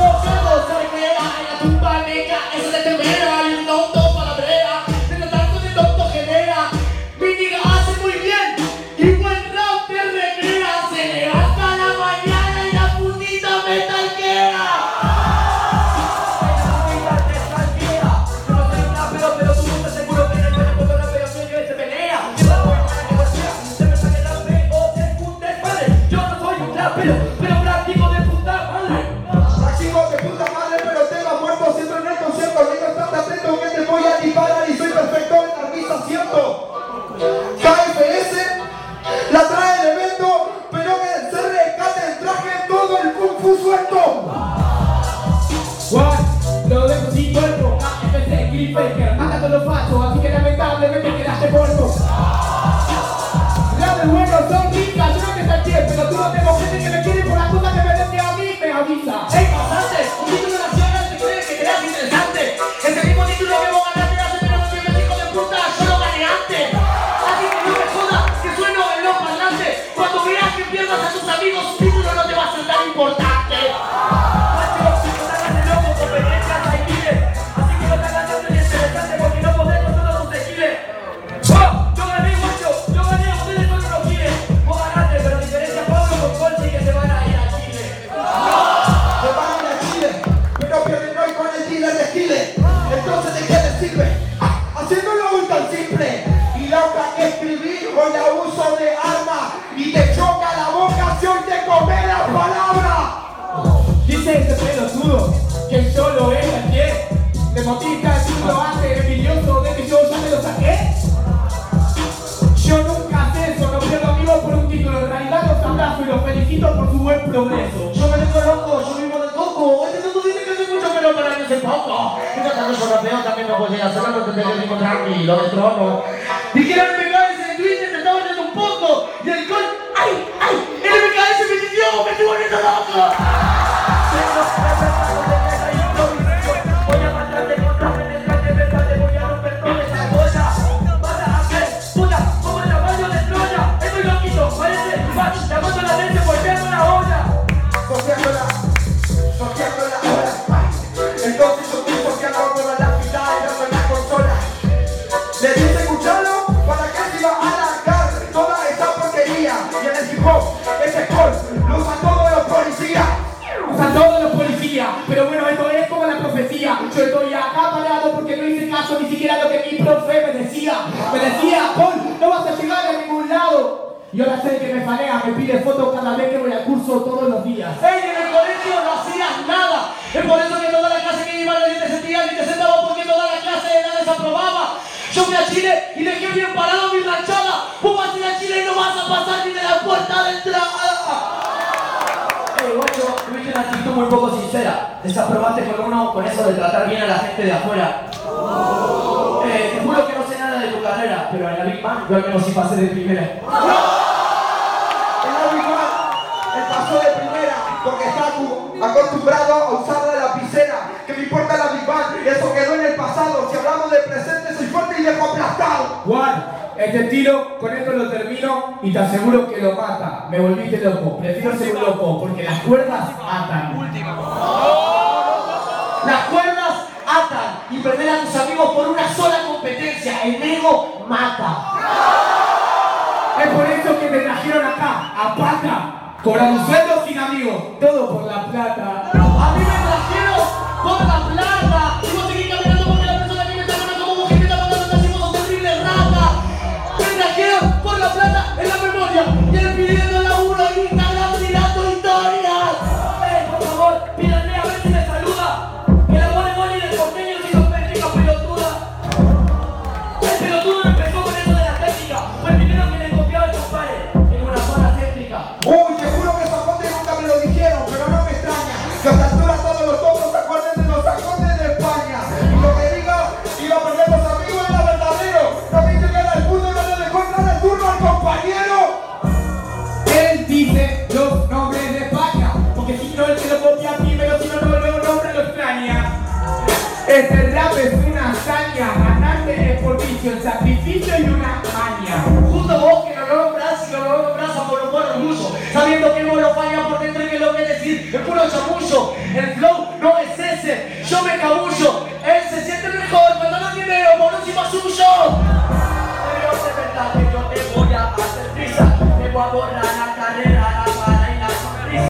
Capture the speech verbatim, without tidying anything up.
Y te aseguro que lo mata. Me volviste loco. Prefiero ser un loco porque las cuerdas atan. Las cuerdas atan y perder a tus amigos por una sola competencia. El ego mata. Es por eso que me trajeron acá, a pata. Cobrando sueldo sin amigos. Todo por la plata. A mí me trajeron por la plata. Y vos seguís caminando porque la persona que me está ganando como mujer me está mandando una hacemos terrible rata. Me trajeron por la plata en la memoria. Y él pidiendo laburo en Instagram tirando historias. Eh, por favor, pídanme a ver si me saluda. Que la pone Molly del porteño si son pétricas pelotudas. El pelotudo empezó con eso de la técnica. Fue el primero que le copiaba a sus pares en una zona céntrica. Uy, te juro que esos acordes nunca me lo dijeron, pero no me extraña. Que a esta altura todos los topos se acuerden de los acordes de España. Y lo que diga, iba a perder los amigos era verdadero. No me dice que era el puto y no le dejó entrar el turno al compañero. Él dice los nombres de España, porque si no él se lo copia primero, si no no lo nombra, lo extraña. Este rap es una hazaña, ganarte es por vicio, el sacrificio y una maña. Justo vos que no lo nombras y no lo nombras a por por orgullo, sabiendo que vos lo falla por dentro y que lo que decir es puro chamullo. El flow